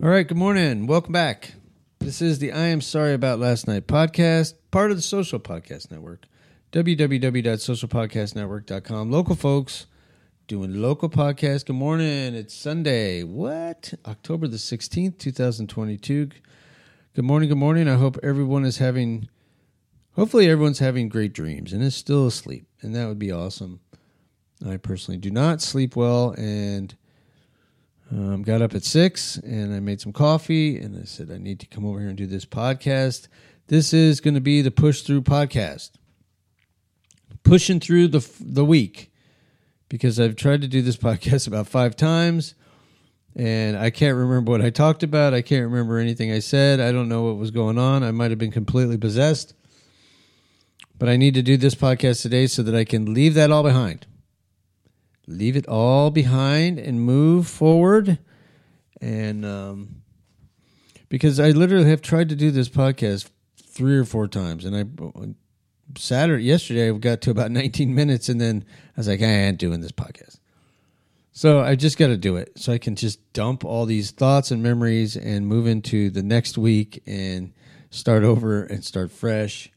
All right, good morning. Welcome back. This is the I Am Sorry About Last Night podcast, part of the Social Podcast Network, www.socialpodcastnetwork.com. Local folks doing local podcasts. Good morning. It's Sunday. What? October the 16th, 2022. Good morning, good morning. I hope everyone's having great dreams and is still asleep, and that would be awesome. I personally do not sleep well, and got up at 6 and I made some coffee and I said, I need to come over here and do this podcast. This is going to be the push through podcast. Pushing through the week, because I've tried to do this podcast about 5 times and I can't remember what I talked about. I can't remember anything I said. I don't know what was going on. I might have been completely possessed, but I need to do this podcast today so that I can leave that all behind. Leave it all behind and move forward. And because I literally have tried to do this podcast 3 or 4 times. And yesterday, I got to about 19 minutes. And then I was like, I ain't doing this podcast. So I just got to do it. So I can just dump all these thoughts and memories and move into the next week and start over and start fresh.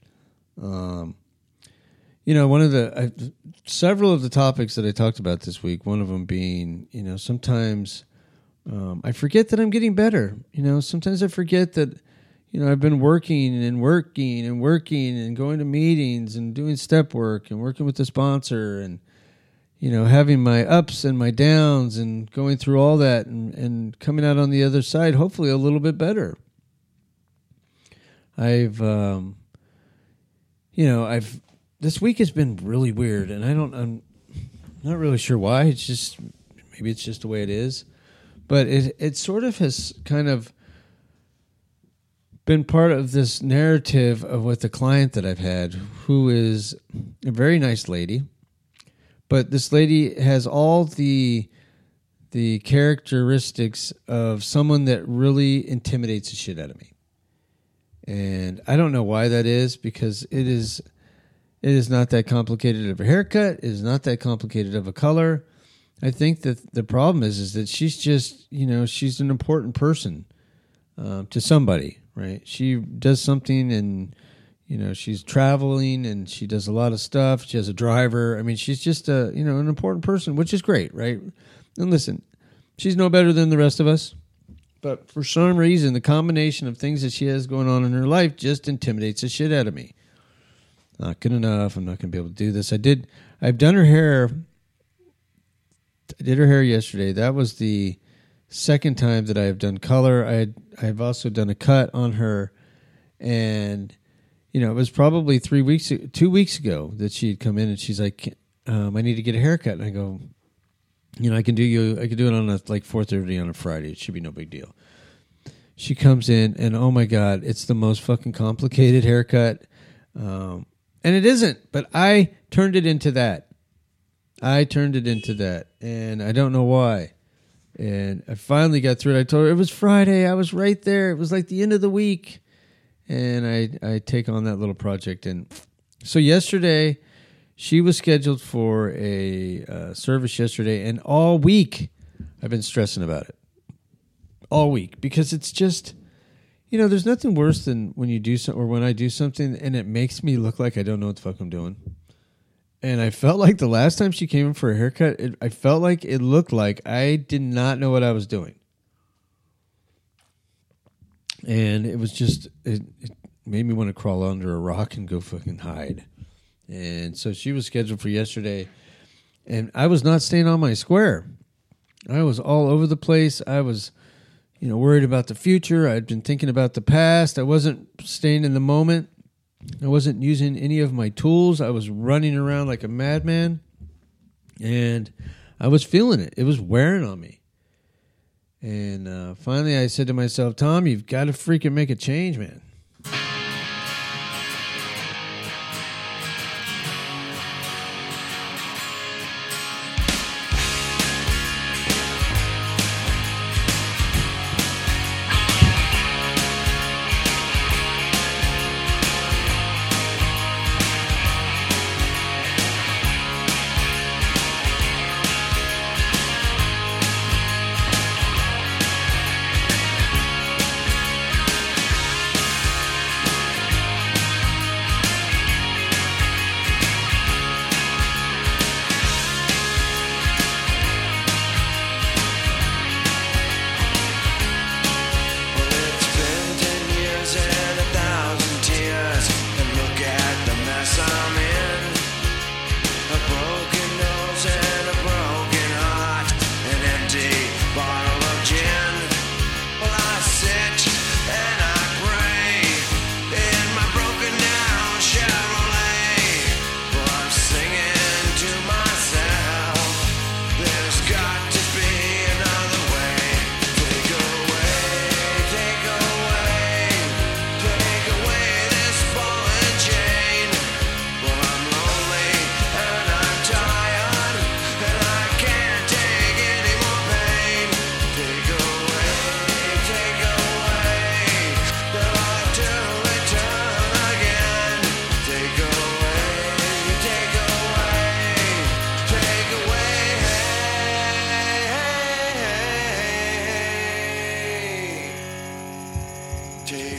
Several of the topics that I talked about this week, one of them being, sometimes I forget that I'm getting better. Sometimes I forget that, I've been working and going to meetings and doing step work and working with the sponsor and, having my ups and my downs and going through all that and coming out on the other side, hopefully a little bit better. This week has been really weird, and I'm not really sure why. Maybe it's just the way it is. But it sort of has kind of been part of this narrative of with the client that I've had, who is a very nice lady. But this lady has all the characteristics of someone that really intimidates the shit out of me. And I don't know why that is, because it is not that complicated of a haircut. It is not that complicated of a color. I think that the problem is that she's just, she's an important person to somebody, right? She does something and, she's traveling and she does a lot of stuff. She has a driver. I mean, she's just an important person, which is great, right? And listen, she's no better than the rest of us. But for some reason, the combination of things that she has going on in her life just intimidates the shit out of me. Not good enough. I'm not going to be able to do this. I've done her hair. I did her hair yesterday. That was the second time that I have done color. I've also done a cut on her. And, it was probably 2 weeks ago that she had come in and she's like, I need to get a haircut. And I go, I can do it on 4:30 on a Friday. It should be no big deal. She comes in and, oh my God, it's the most fucking complicated haircut. And it isn't, but I turned it into that. And I don't know why. And I finally got through it. I told her it was Friday. I was right there. It was like the end of the week. And I take on that little project. And so yesterday, she was scheduled for a service yesterday. And all week, I've been stressing about it. All week. Because it's just... there's nothing worse than when you do something, or when I do something and it makes me look like I don't know what the fuck I'm doing. And I felt like the last time she came in for a haircut, I felt like it looked like I did not know what I was doing. And it was just, it made me want to crawl under a rock and go fucking hide. And so she was scheduled for yesterday, and I was not staying on my square. I was all over the place. I was... worried about the future. I'd been thinking about the past. I wasn't staying in the moment. I wasn't using any of my tools. I was running around like a madman. And I was feeling it. It was wearing on me. And finally I said to myself, Tom, you've got to freaking make a change, man.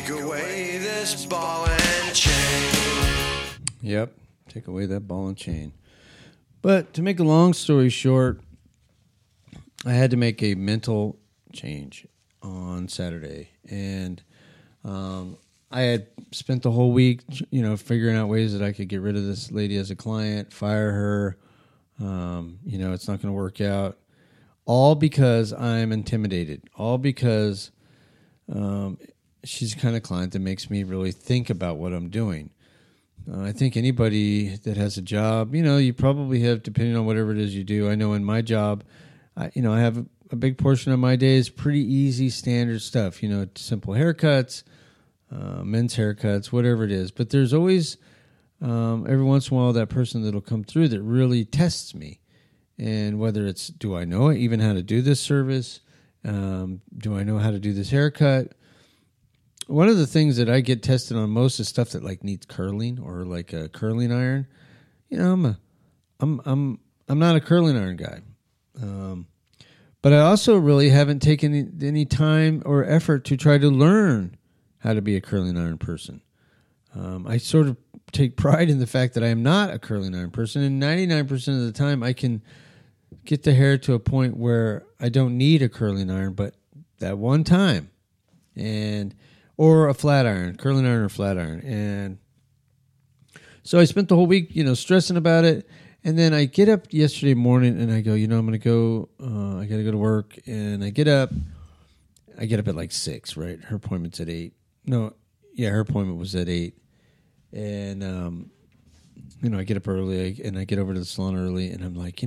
Take away this ball and chain. Yep, take away that ball and chain. But to make a long story short, I had to make a mental change on Saturday. And I had spent the whole week, figuring out ways that I could get rid of this lady as a client, fire her. It's not going to work out. All because I'm intimidated. All because she's the kind of client that makes me really think about what I'm doing. I think anybody that has a job, you probably have, depending on whatever it is you do. I know in my job, I have a big portion of my day is pretty easy, standard stuff. Simple haircuts, men's haircuts, whatever it is. But there's always, every once in a while, that person that'll come through that really tests me. And whether it's, do I know even how to do this service? Do I know how to do this haircut? One of the things that I get tested on most is stuff that like needs curling or like a curling iron. I'm not a curling iron guy. But I also really haven't taken any time or effort to try to learn how to be a curling iron person. I sort of take pride in the fact that I am not a curling iron person, and 99% of the time I can get the hair to a point where I don't need a curling iron, but that one time, or a flat iron, curling iron or flat iron. And so I spent the whole week, stressing about it. And then I get up yesterday morning and I go, I'm going to go, I got to go to work. And I get up at like 6, right? Her appointment's at 8. No, yeah, her appointment was at 8. And, I get up early and I get over to the salon early and I'm like,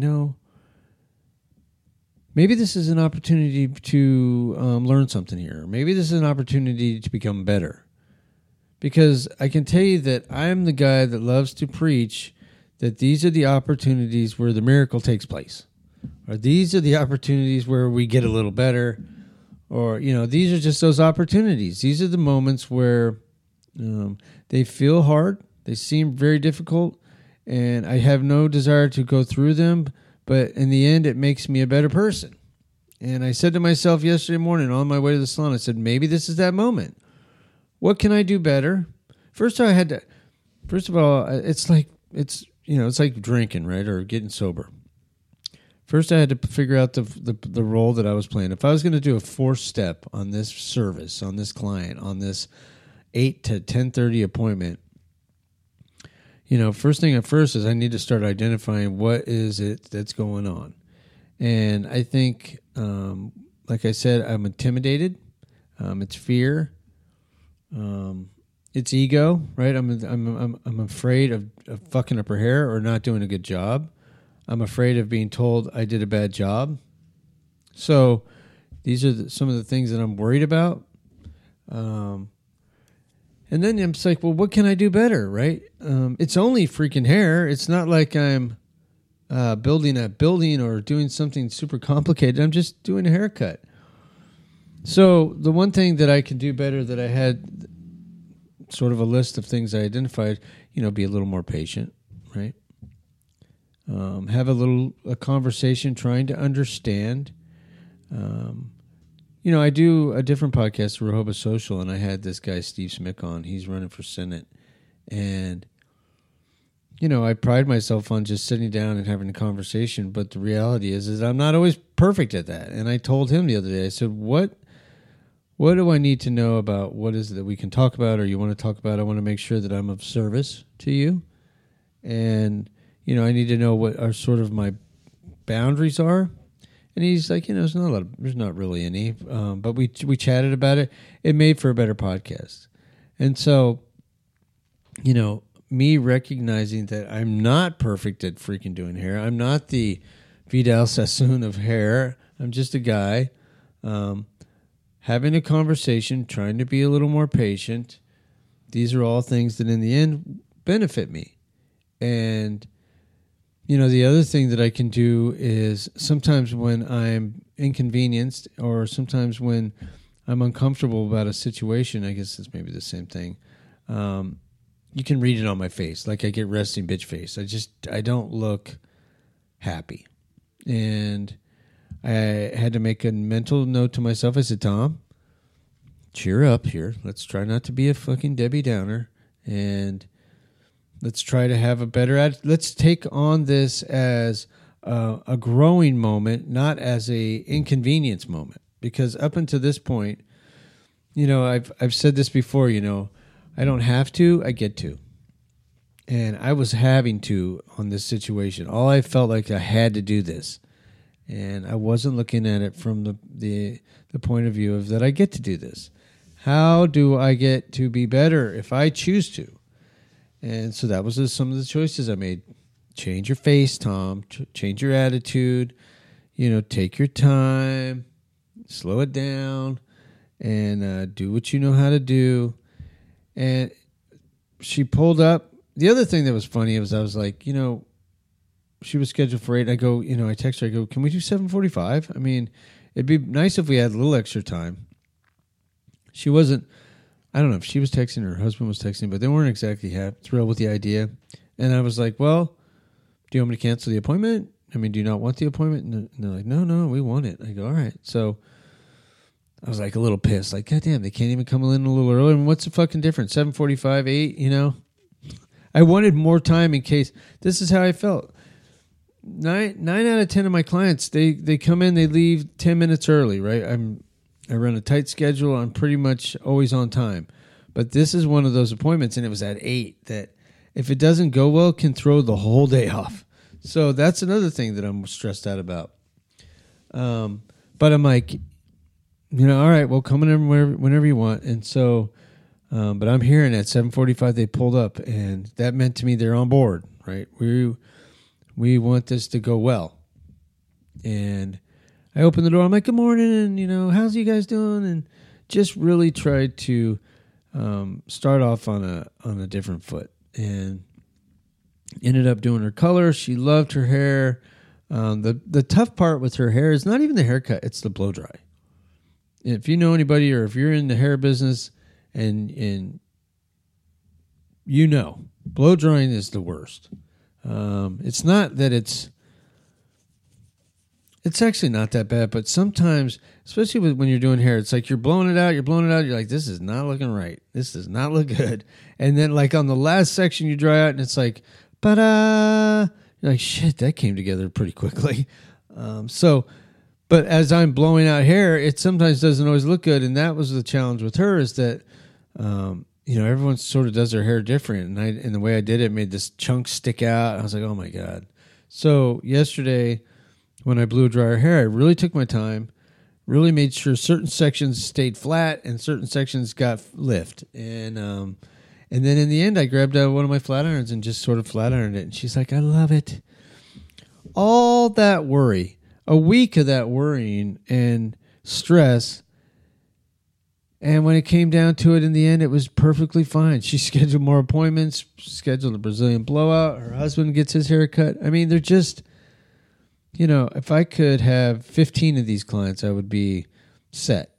maybe this is an opportunity to learn something here. Maybe this is an opportunity to become better. Because I can tell you that I'm the guy that loves to preach that these are the opportunities where the miracle takes place. Or these are the opportunities where we get a little better. Or, these are just those opportunities. These are the moments where they feel hard. They seem very difficult. And I have no desire to go through them. But in the end, it makes me a better person. And I said to myself yesterday morning on my way to the salon, I said, maybe this is that moment. What can I do better? First of all, it's like drinking, right? Or getting sober. First, I had to figure out the role that I was playing. If I was going to do a 4-step on this service, on this client, on this 8 to 10:30 appointment, first thing at first is I need to start identifying what is it that's going on. And I think, like I said, I'm intimidated. It's fear. It's ego, right? I'm afraid of fucking up her hair or not doing a good job. I'm afraid of being told I did a bad job. So these are some of the things that I'm worried about. And then I'm just like, well, what can I do better, right? It's only freaking hair. It's not like I'm building a building or doing something super complicated. I'm just doing a haircut. So the one thing that I can do better that I had sort of a list of things I identified, be a little more patient, right? Have a conversation trying to understand. I do a different podcast, Rehoboth Social, and I had this guy, Steve Smick, on. He's running for Senate. And, I pride myself on just sitting down and having a conversation. But the reality is I'm not always perfect at that. And I told him the other day, I said, what do I need to know about what is it that we can talk about or you want to talk about? I want to make sure that I'm of service to you. And, I need to know what are sort of my boundaries are. And he's like, there's not really any. But we chatted about it. It made for a better podcast. And so, me recognizing that I'm not perfect at freaking doing hair. I'm not the Vidal Sassoon of hair. I'm just a guy having a conversation, trying to be a little more patient. These are all things that in the end benefit me. And the other thing that I can do is sometimes when I'm inconvenienced or sometimes when I'm uncomfortable about a situation, I guess it's maybe the same thing, you can read it on my face. Like I get resting bitch face. I don't look happy. And I had to make a mental note to myself. I said, Tom, cheer up here. Let's try not to be a fucking Debbie Downer, and let's try to have a better attitude. Let's take on this as a growing moment, not as a inconvenience moment. Because up until this point, I've said this before. I don't have to, I get to, and I was having to on this situation. All I felt like I had to do this, and I wasn't looking at it from the point of view of that I get to do this. How do I get to be better if I choose to? And so that was some of the choices I made. Change your face, Tom. Change your attitude. Take your time. Slow it down. And do what you know how to do. And she pulled up. The other thing that was funny was I was like, she was scheduled for 8. I go, I text her. I go, can we do 7:45? I mean, it'd be nice if we had a little extra time. She wasn't, I don't know if she was texting or her husband was texting, but they weren't exactly thrilled with the idea. And I was like, well, do you want me to cancel the appointment? I mean, do you not want the appointment? And they're like, no, we want it. I go, all right. So I was like a little pissed. Like, goddamn, they can't even come in a little earlier. And what's the fucking difference? 7:45, 8, I wanted more time in case. This is how I felt. 9 out of 10 of my clients, they come in, they leave 10 minutes early, right? I run a tight schedule. I'm pretty much always on time. But this is one of those appointments, and it was at 8, that if it doesn't go well, can throw the whole day off. So that's another thing that I'm stressed out about. But I'm like, all right, well, come in whenever you want. And so, but I'm hearing at 7:45 they pulled up, and that meant to me they're on board, right? We want this to go well. And I opened the door. I'm like, good morning, and, how's you guys doing? And just really tried to start off on a different foot. And ended up doing her color. She loved her hair. The tough part with her hair is not even the haircut, it's the blow dry. If you know anybody, or if you're in the hair business and blow drying is the worst. It's not that it's actually not that bad, but sometimes, especially when you're doing hair, it's like you're blowing it out, you're like, this is not looking right. This does not look good. And then like on the last section you dry out and it's like, you're like, shit, that came together pretty quickly. But as I'm blowing out hair, it sometimes doesn't always look good. And that was the challenge with her, is that, everyone sort of does their hair different. And the way I did it made this chunk stick out. I was like, oh my God. So yesterday when I blew dry her hair, I really took my time, really made sure certain sections stayed flat and certain sections got lift. And then in the end, I grabbed one of my flat irons and just sort of flat ironed it. And she's like, I love it. All that worry, a week of that worrying and stress. And when it came down to it in the end, it was perfectly fine. She scheduled more appointments, scheduled a Brazilian blowout. Her husband gets his hair cut. I mean, they're just, if I could have 15 of these clients, I would be set.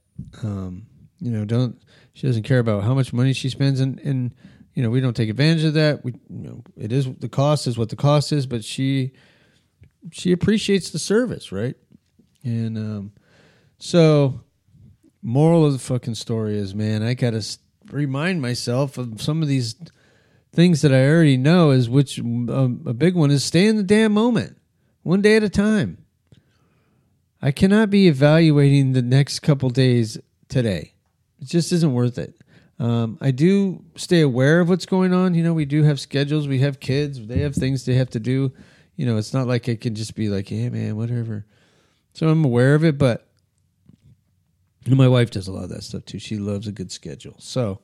She doesn't care about how much money she spends, and we don't take advantage of that. It is, the cost is what the cost is, but she appreciates the service, right? And so, moral of the fucking story is, man, I gotta remind myself of some of these things that I already know. Is which a big one is stay in the damn moment, one day at a time. I cannot be evaluating the next couple days today. It just isn't worth it. I do stay aware of what's going on. We do have schedules. We have kids. They have things they have to do. It's not like I can just be like, hey, man, whatever. So I'm aware of it, but my wife does a lot of that stuff too. She loves a good schedule. So,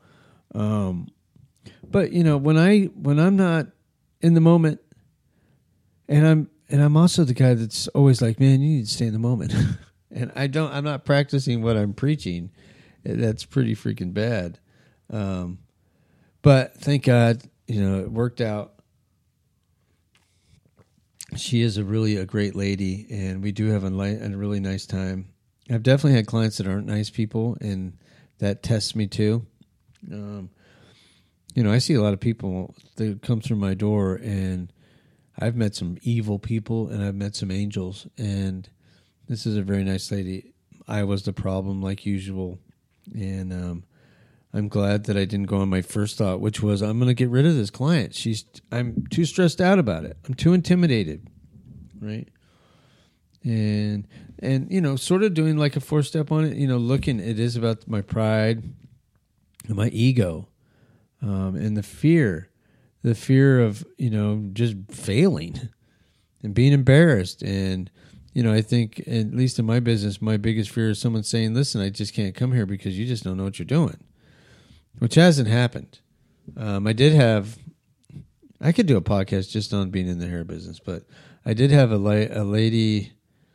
but when I'm not in the moment, and I'm also the guy that's always like, man, you need to stay in the moment. And I'm not practicing what I'm preaching. That's pretty freaking bad. But thank God, it worked out. She is a great lady, and we do have a really nice time. I've definitely had clients that aren't nice people, and that tests me too. I see a lot of people that come through my door, and I've met some evil people, and I've met some angels, and this is a very nice lady. I was the problem, like usual. And I'm glad that I didn't go on my first thought, which was I'm going to get rid of this client. I'm too stressed out about it. I'm too intimidated, right? And sort of doing like a 4-step on it. Looking, it is about my pride and my ego, and the fear of just failing and being embarrassed. And I think, at least in my business, my biggest fear is someone saying, "Listen, I just can't come here because you just don't know what you're doing," which hasn't happened. I could do a podcast just on being in the hair business, but I did have a lady.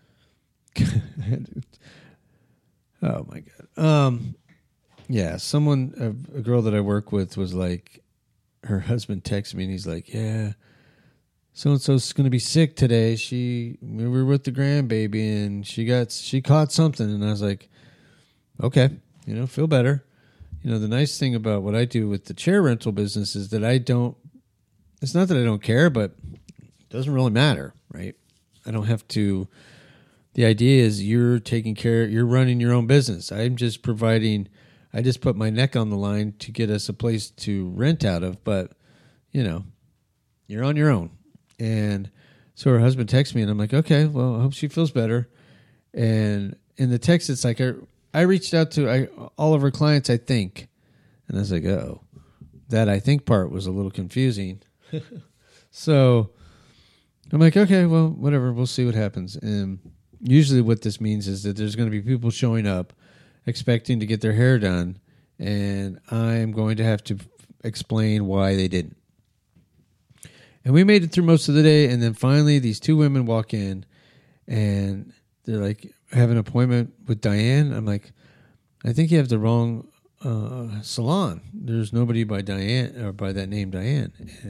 Oh my God. Yeah, a girl that I work with was like, her husband texted me and he's like, "Yeah, so-and-so's going to be sick today. We were with the grandbaby and she caught something." And I was like, "Okay, feel better." The nice thing about what I do with the chair rental business is that it's not that I don't care, but it doesn't really matter, right? I don't have to. The idea is you're running your own business. I just put my neck on the line to get us a place to rent out of, but you're on your own. And so her husband texts me and I'm like, "Okay, well, I hope she feels better." And in the text, it's like, I reached out to all of her clients, I think. And I was like, oh, that "I think" part was a little confusing. So I'm like, okay, well, whatever. We'll see what happens. And usually what this means is that there's going to be people showing up expecting to get their hair done, and I'm going to have to explain why they didn't. And we made it through most of the day, and then finally these two women walk in, and they're like, "I have an appointment with Diane." I'm like, "I think you have the wrong salon. There's nobody by Diane or by that name, Diane."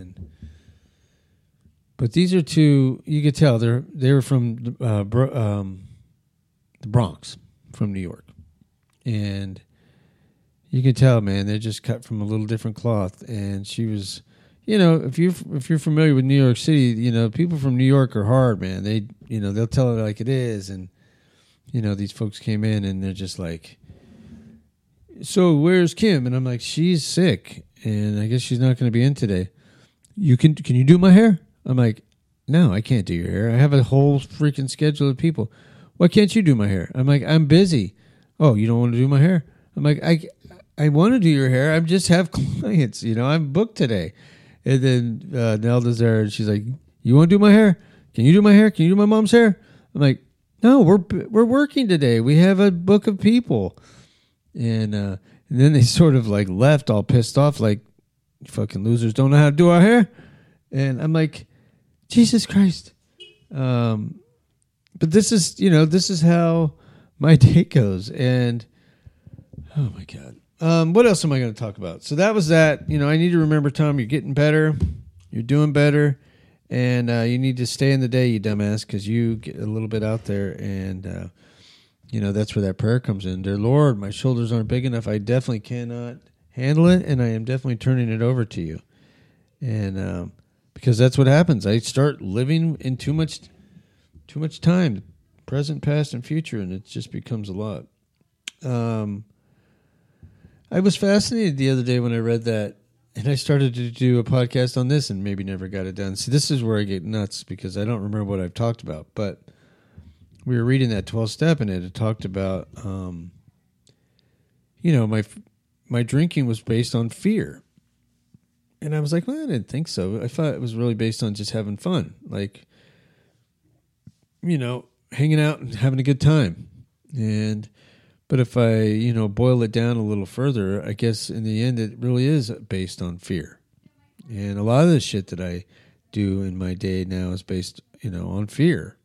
But these are two. You could tell they were from the Bronx, from New York, and you can tell, man, they're just cut from a little different cloth. And she was, if you're familiar with New York City, people from New York are hard, man. They'll tell it like it is. And these folks came in and they're just like, "So where's Kim?" And I'm like, "She's sick, and I guess she's not going to be in today. Can you do my hair?" I'm like, "No, I can't do your hair. I have a whole freaking schedule of people." "Why can't you do my hair?" I'm like, "I'm busy." "Oh, you don't want to do my hair?" I'm like, I want to do your hair. I just have clients. I'm booked today." And then Nelda's there, and she's like, "You want to do my hair? Can you do my hair? Can you do my mom's hair?" I'm like, "No, we're working today. We have a book of people." And then they sort of like left all pissed off, like, "You fucking losers don't know how to do our hair." And I'm like, Jesus Christ. But this is how my day goes. And oh my God. What else am I going to talk about? So that was that. I need to remember, Tom, you're getting better. You're doing better. And you need to stay in the day, you dumbass, because you get a little bit out there. And, that's where that prayer comes in. Dear Lord, my shoulders aren't big enough. I definitely cannot handle it. And I am definitely turning it over to you. And because that's what happens. I start living in too much time, present, past, and future, and it just becomes a lot. I was fascinated the other day when I read that, and I started to do a podcast on this and maybe never got it done. See, this is where I get nuts because I don't remember what I've talked about, but we were reading that 12-step, and it talked about, my drinking was based on fear. And I was like, well, I didn't think so. I thought it was really based on just having fun, like, hanging out and having a good time. But if I, boil it down a little further, I guess in the end it really is based on fear. And a lot of the shit that I do in my day now is based, on fear.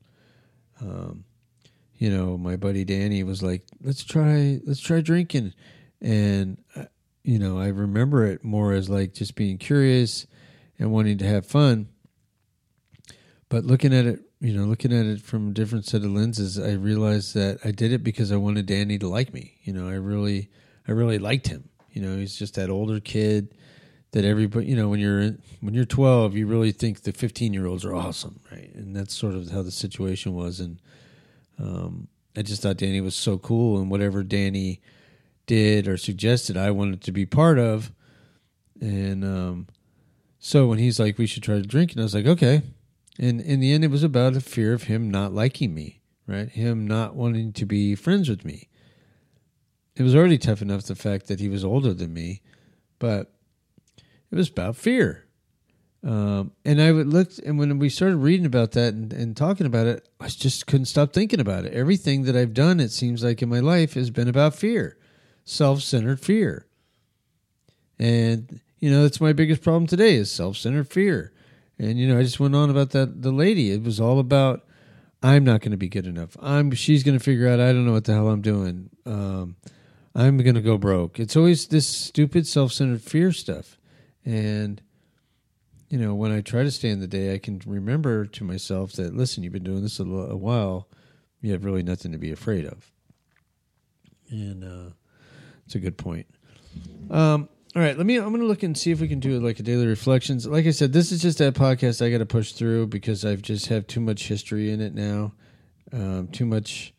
My buddy Danny was like, let's try drinking. And I remember it more as like just being curious and wanting to have fun. But looking at it from a different set of lenses, I realized that I did it because I wanted Danny to like me. I really liked him. He's just that older kid that everybody, when you're 12, you really think the 15-year-olds are awesome, right? And that's sort of how the situation was. And I just thought Danny was so cool, and whatever Danny did or suggested I wanted to be part of. And so when he's like, we should try to drink, and I was like, okay. And in the end, it was about a fear of him not liking me, right? Him not wanting to be friends with me. It was already tough enough, the fact that he was older than me, but it was about fear. And I would look, and when we started reading about that and talking about it, I just couldn't stop thinking about it. Everything that I've done, it seems like in my life, has been about fear, self-centered fear. And, that's my biggest problem today is self-centered fear. And, I just went on about that, the lady. It was all about, I'm not going to be good enough. She's going to figure out, I don't know what the hell I'm doing. I'm going to go broke. It's always this stupid self-centered fear stuff. And, when I try to stay in the day, I can remember to myself that, listen, you've been doing this a while. You have really nothing to be afraid of. And it's a good point. All right, I'm going to look and see if we can do like a daily reflections. Like I said, this is just that podcast I got to push through because I've just have too much history in it now. Too much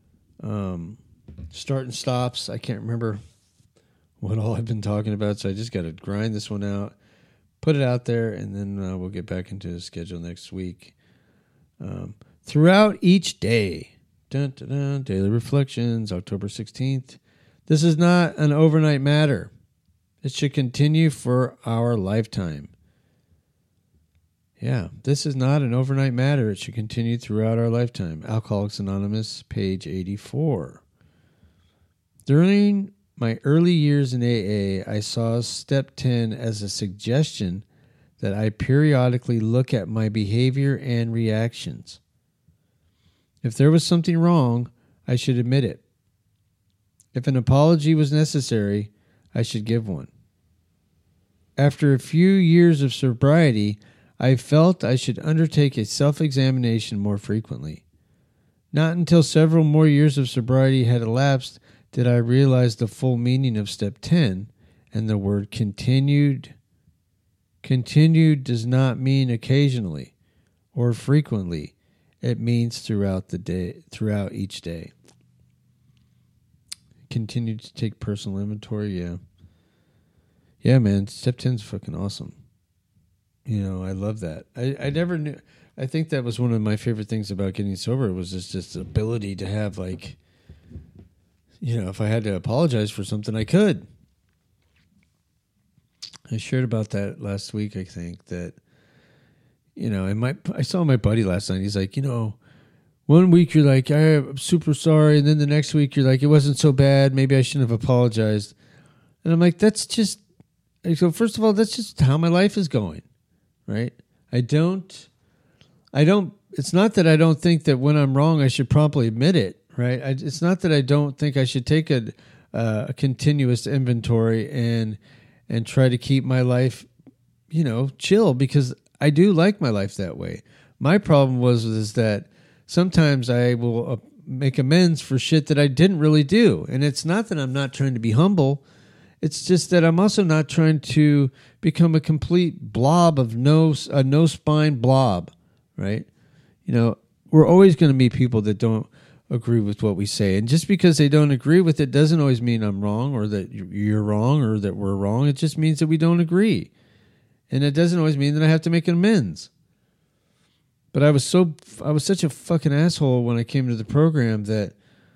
start and stops. I can't remember what all I've been talking about, so I just got to grind this one out, put it out there, and then we'll get back into the schedule next week. Throughout each day, daily reflections, October 16th. This is not an overnight matter. It should continue for our lifetime. Yeah, this is not an overnight matter. It should continue throughout our lifetime. Alcoholics Anonymous, page 84. During my early years in AA, I saw step 10 as a suggestion that I periodically look at my behavior and reactions. If there was something wrong, I should admit it. If an apology was necessary, I should give one. After a few years of sobriety, I felt I should undertake a self-examination more frequently. Not until several more years of sobriety had elapsed did I realize the full meaning of step 10 and the word continued. Continued does not mean occasionally or frequently. It means throughout the day, throughout each day. Continue to take personal inventory, yeah. Yeah, man, step 10 is fucking awesome. I love that. I never knew. I think that was one of my favorite things about getting sober was just the ability to have, like, if I had to apologize for something, I could. I shared about that last week, I think, that, I saw my buddy last night. He's like, 1 week you're like, I'm super sorry. And then the next week you're like, it wasn't so bad. Maybe I shouldn't have apologized. And I'm like, so first of all, that's just how my life is going, right? It's not that I don't think that when I'm wrong, I should promptly admit it, right? It's not that I don't think I should take a continuous inventory and try to keep my life, chill, because I do like my life that way. My problem is that sometimes I will make amends for shit that I didn't really do. And it's not that I'm not trying to be humble. It's just that I'm also not trying to become a complete blob of no spine blob, right? We're always going to meet people that don't agree with what we say. And just because they don't agree with it doesn't always mean I'm wrong or that you're wrong or that we're wrong. It just means that we don't agree. And it doesn't always mean that I have to make an amends. But I was such a fucking asshole when I came to the program that,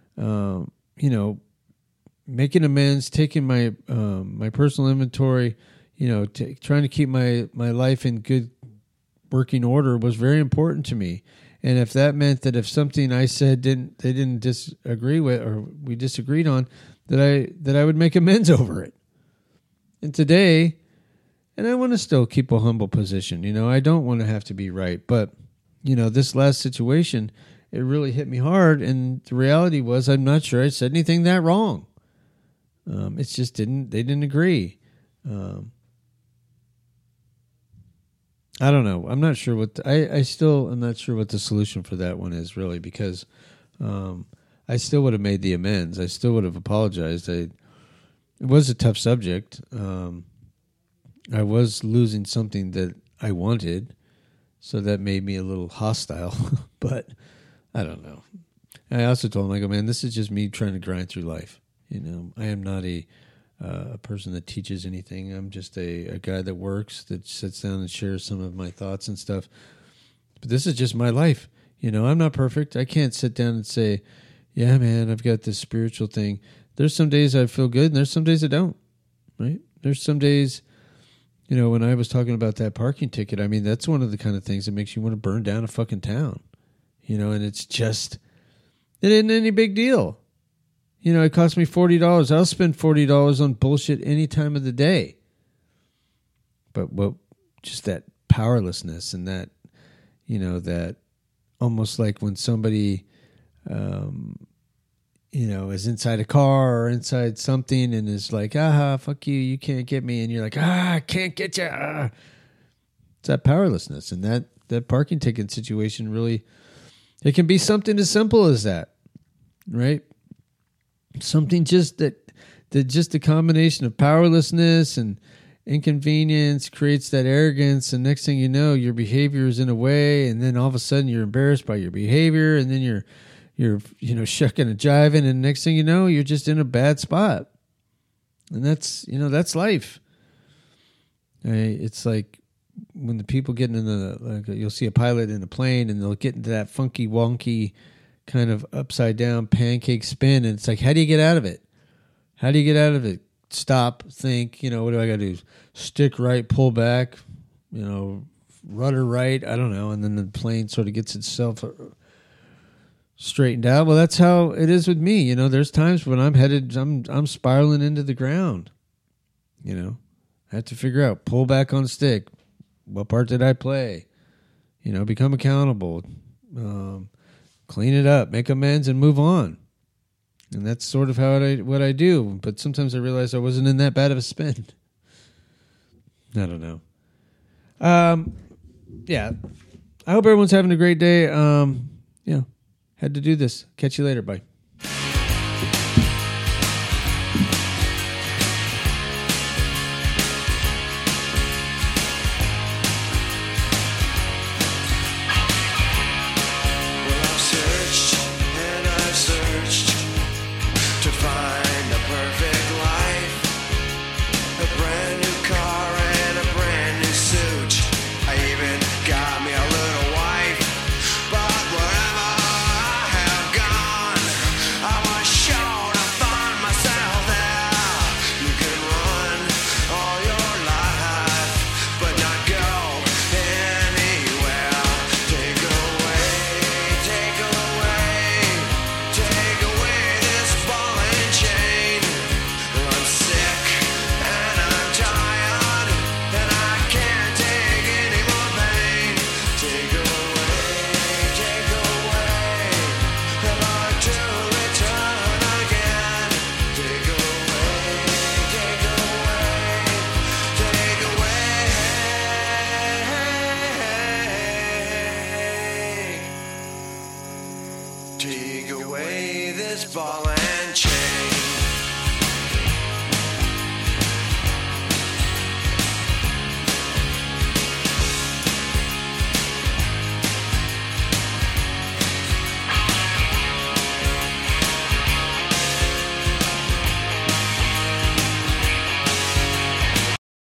making amends, taking my my personal inventory, trying to keep my life in good working order was very important to me. And if that meant that if something I said they didn't disagree with or we disagreed on, that I would make amends over it. And today, and I want to still keep a humble position. I don't want to have to be right, but this last situation, it really hit me hard. And the reality was, I'm not sure I said anything that wrong. It's just they didn't agree. I don't know. I'm not sure what I still am not sure what the solution for that one is really, because I still would have made the amends. I still would have apologized. It was a tough subject. I was losing something that I wanted, so that made me a little hostile. But I don't know. I also told him, I go, man, this is just me trying to grind through life. I am not a person that teaches anything. I'm just a guy that works, that sits down and shares some of my thoughts and stuff. But this is just my life. I'm not perfect. I can't sit down and say, yeah, man, I've got this spiritual thing. There's some days I feel good and there's some days I don't, right? There's some days, when I was talking about that parking ticket, I mean, that's one of the kind of things that makes you want to burn down a fucking town, and it isn't any big deal. It cost me $40. I'll spend $40 on bullshit any time of the day. But just that powerlessness and that, that almost like when somebody, is inside a car or inside something and is like, fuck you, you can't get me. And you're like, I can't get you. It's that powerlessness. And that parking ticket situation really, it can be something as simple as that, right? Something just that just a combination of powerlessness and inconvenience creates that arrogance, and next thing you know, your behavior is in a way, and then all of a sudden you're embarrassed by your behavior, and then you're shucking and jiving, and next thing you know, you're just in a bad spot. And that's life. It's like when the people get into you'll see a pilot in a plane, and they'll get into that funky, wonky kind of upside down pancake spin, and it's like, how do you get out of it? How do you get out of it? Stop, think, what do I got to do? Stick right, pull back, rudder right, I don't know, and then the plane sort of gets itself straightened out. Well, that's how it is with me. There's times when I'm spiraling into the ground. I have to figure out, pull back on stick. What part did I play? Become accountable. Clean it up, make amends, and move on. And that's sort of what I do. But sometimes I realize I wasn't in that bad of a spin. I don't know. Yeah. I hope everyone's having a great day. Had to do this. Catch you later. Bye.